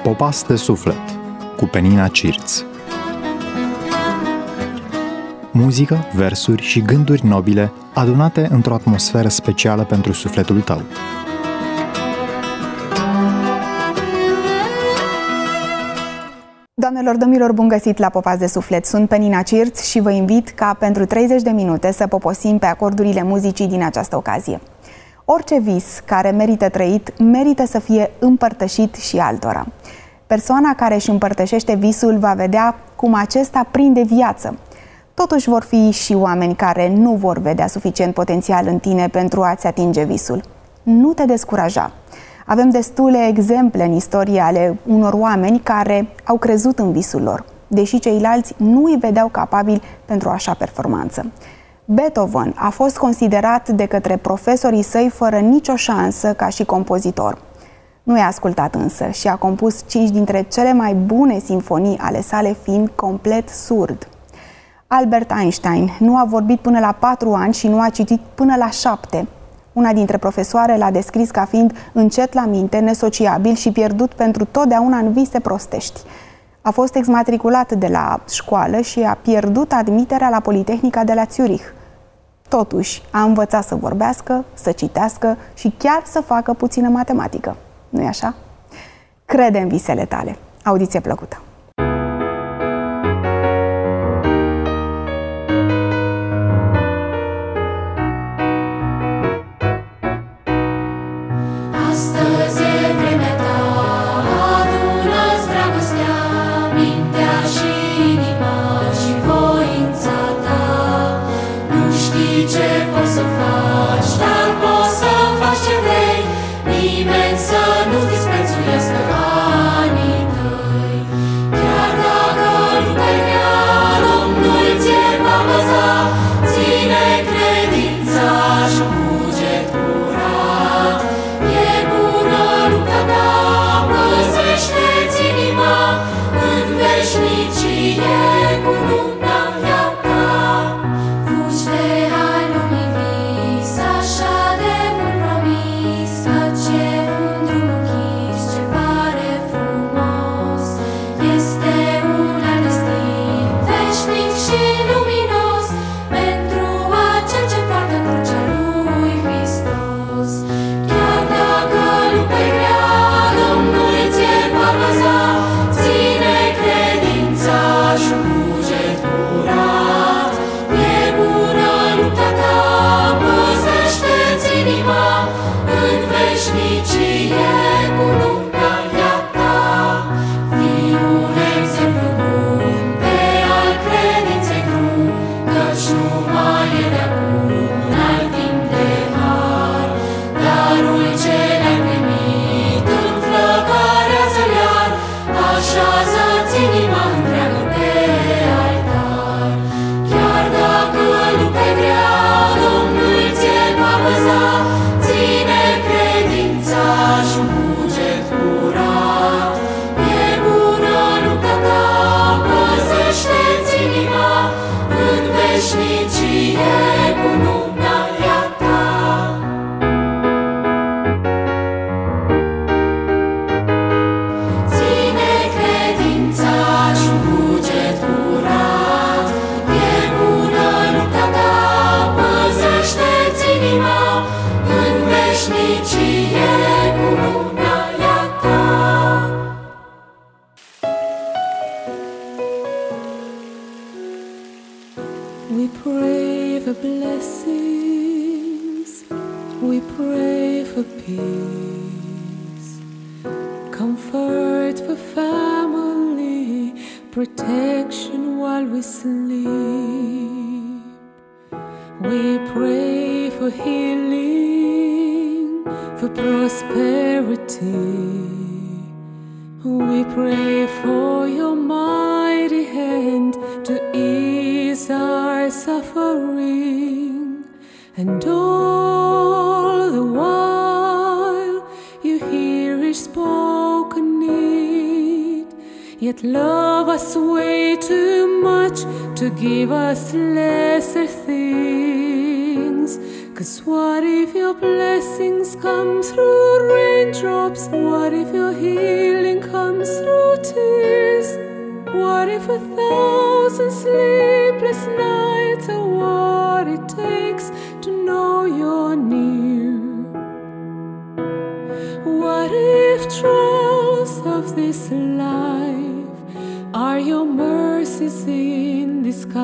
Popas de suflet cu Penina Cirț. Muzică, versuri și gânduri nobile adunate într-o atmosferă specială pentru sufletul tău. Doamnelor, domnilor, bun găsit la Popas de suflet! Sunt Penina Cirț și vă invit ca pentru 30 de minute să poposim pe acordurile muzicii din această ocazie. Orice vis care merită trăit, merită să fie împărtășit și altora. Persoana care își împărtășește visul va vedea cum acesta prinde viață. Totuși vor fi și oameni care nu vor vedea suficient potențial în tine pentru a-ți atinge visul. Nu te descuraja! Avem destule exemple în istorie ale unor oameni care au crezut în visul lor, deși ceilalți nu îi vedeau capabili pentru așa performanță. Beethoven a fost considerat de către profesorii săi fără nicio șansă ca și compozitor. Nu i-a ascultat însă și a compus 5 dintre cele mai bune simfonii ale sale, fiind complet surd. Albert Einstein nu a vorbit până la 4 ani și nu a citit până la 7. Una dintre profesoare l-a descris ca fiind încet la minte, nesociabil și pierdut pentru totdeauna în vise prostești. A fost exmatriculat de la școală și a pierdut admiterea la Politehnica de la Zurich. Totuși, a învățat să vorbească, să citească și chiar să facă puțină matematică. Nu-i așa? Crede în visele tale. Audiție plăcută! We pray for blessings, we pray for peace, comfort for family, protection while we sleep. We pray for healing, for prosperity. We pray for your mighty hand to ease our suffering, and all the while you hear each spoken need, yet love us way too much to give us lesser things. 'Cause what if your blessings come through raindrops? What if your healing comes What if 1,000 sleepless nights are what it takes to know you're near? What if trials of this life are your mercies in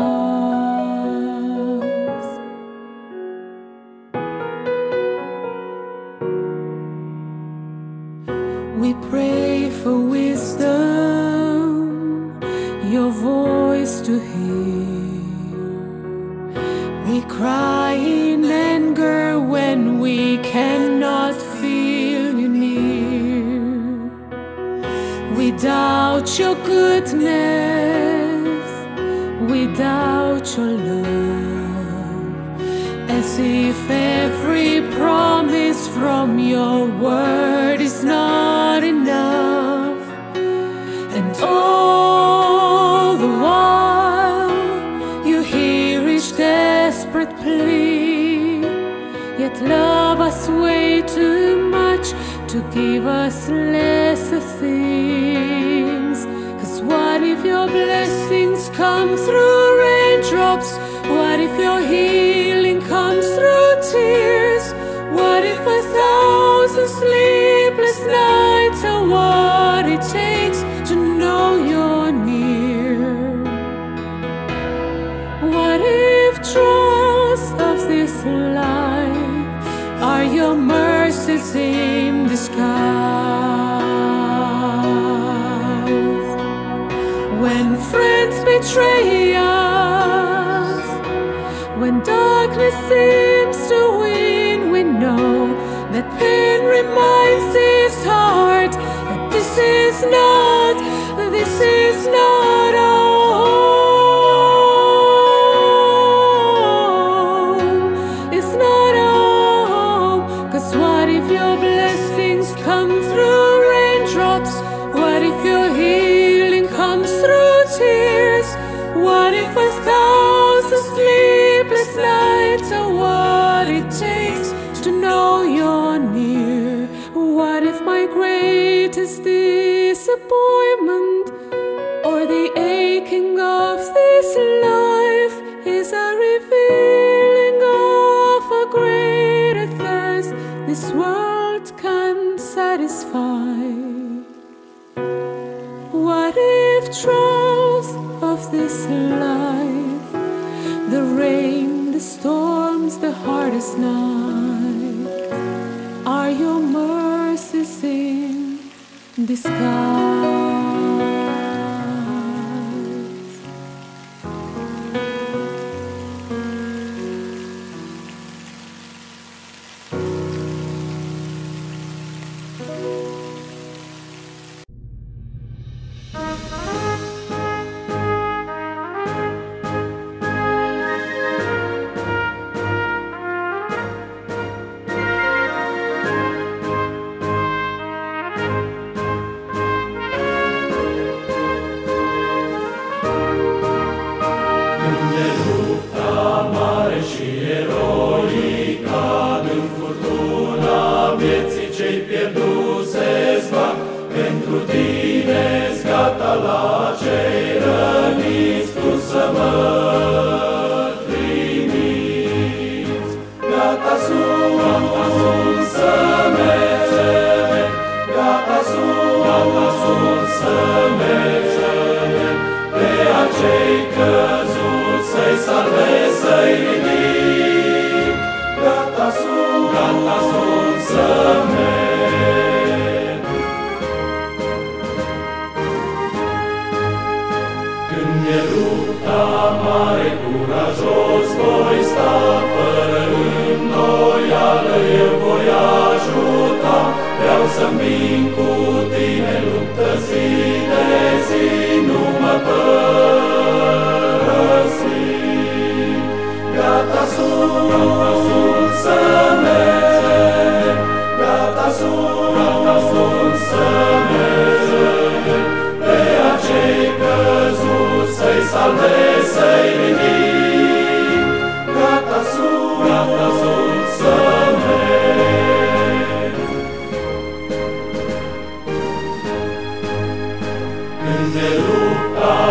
disguise? We pray for wisdom, your voice to hear. We cry in anger when we cannot feel you near. We doubt your goodness, we doubt your love, as if every promise from your word is not enough. And all the while you hear each desperate plea, yet love us way too much to give us lesser things. 'Cause what if your blessings come through raindrops? What if your healing comes through tears? What if 1,000 sleepless nights are what it takes to know you're near? What if trials of this life are your mercies in disguise? When friends betray us, when darkness seems to win, we know that pain reminds his heart that this is not our home. It's not our home. 'Cause what if your blessings come through raindrops? What if your healing comes through tears? What if 1,000 sleepless nights are what it takes to know you're near? What if my greatest disappointment or the aching of this life is a revealing of a greater thirst this world can satisfy? What if trials of this life, the rain, the storms, the hardest night, are your mercies in disguise? Când de lupta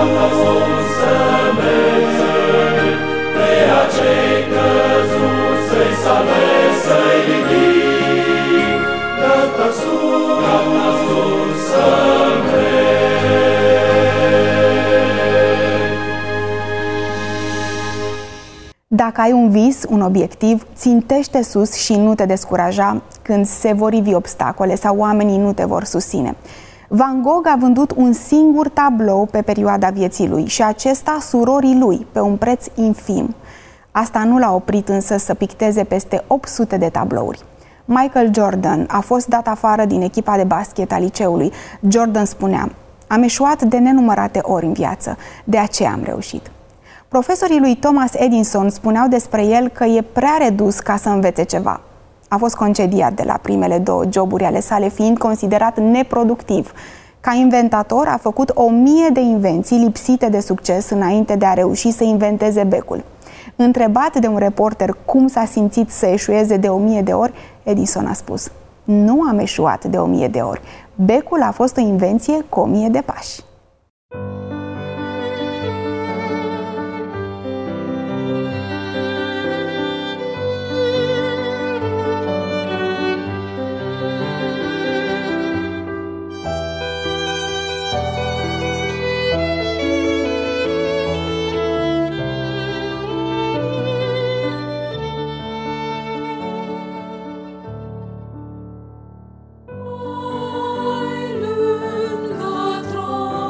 Dacă ai un vis, un obiectiv, țintește sus și nu te descuraja când se vor ivi obstacole sau oamenii nu te vor susține. Van Gogh a vândut un singur tablou pe perioada vieții lui și acesta surorii lui pe un preț infim. Asta nu l-a oprit însă să picteze peste 800 de tablouri. Michael Jordan a fost dat afară din echipa de basket a liceului. Jordan spunea: "Am eșuat de nenumărate ori în viață, de aceea am reușit." Profesorii lui Thomas Edison spuneau despre el că e prea redus ca să învețe ceva. A fost concediat de la primele 2 joburi ale sale, fiind considerat neproductiv. Ca inventator a făcut 1000 de invenții lipsite de succes înainte de a reuși să inventeze becul. Întrebat de un reporter cum s-a simțit să eșueze de 1000 de ori, Edison a spus: "Nu am eșuat de 1000 de ori. Becul a fost o invenție cu 1000 de pași." Lângă tron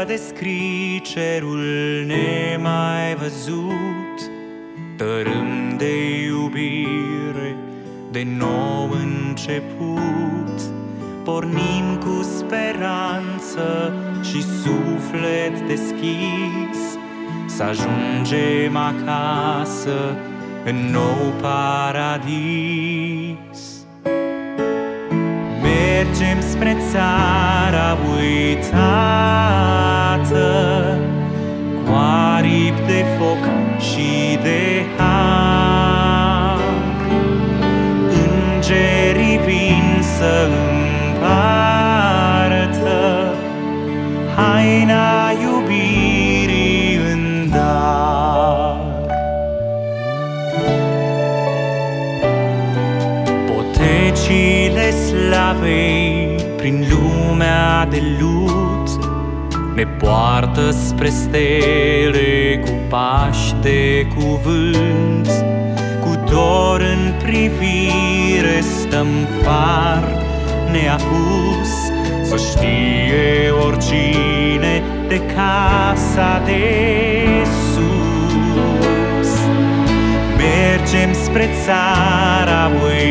descrii cerul nemai văzut, tărâm de iubire, de nou început. Pornim cu speranță și suflet deschis, să ajungem acasă în nou paradis. Mergem spre țara uitată, cu aripi de foc și de har. Îngerii vin să împartă haina iubirii în dar. Potecile slavei prin lumea de lut ne poartă spre stele cu pași de cuvânt. Cu dor în privire stăm far neapus, să știe oricine de casa de sus. Mergem spre țara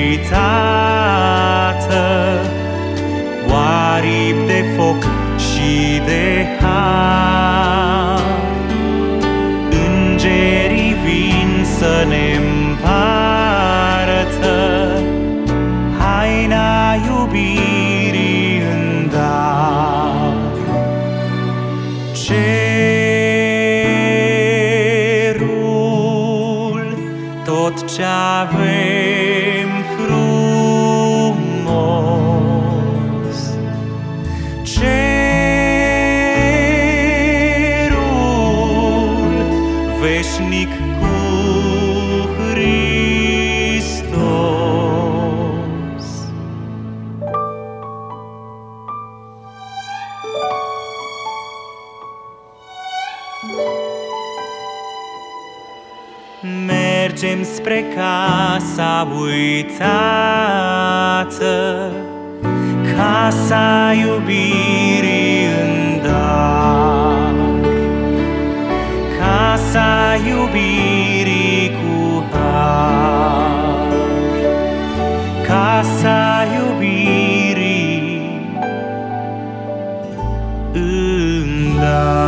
uitată, cu aripi de foc și de har. Îngerii vin să ne împartă haina iubirii în dar. Cerul, tot ce avem frumos, cerul veșnic cu Hristos. Mergem spre casa uitată, casa iubirii în dar. Casa iubirii cu har, casa iubirii în dar.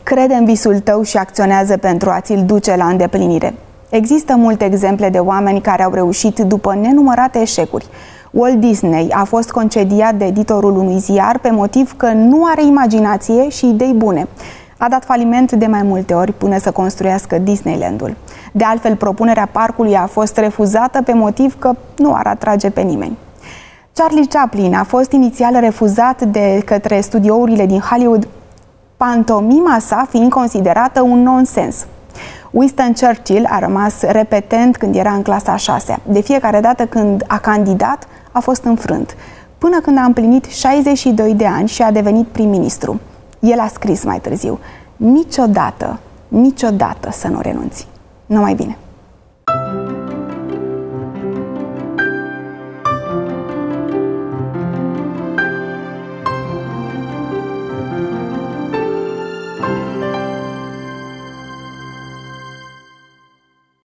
crede în visul tău și acționează pentru a ți-l duce la îndeplinire. Există multe exemple de oameni care au reușit după nenumărate eșecuri. Walt Disney a fost concediat de editorul unui ziar pe motiv că nu are imaginație și idei bune. A dat faliment de mai multe ori până să construiască Disneylandul. De altfel, propunerea parcului a fost refuzată pe motiv că nu ar atrage pe nimeni. Charlie Chaplin a fost inițial refuzat de către studiourile din Hollywood, pantomima sa fiind considerată un nonsens. Winston Churchill a rămas repetent când era în clasa a 6-a. De fiecare dată când a candidat, a fost înfrânt, până când a împlinit 62 de ani și a devenit prim-ministru. El a scris mai târziu: niciodată, niciodată să nu renunți. Numai bine!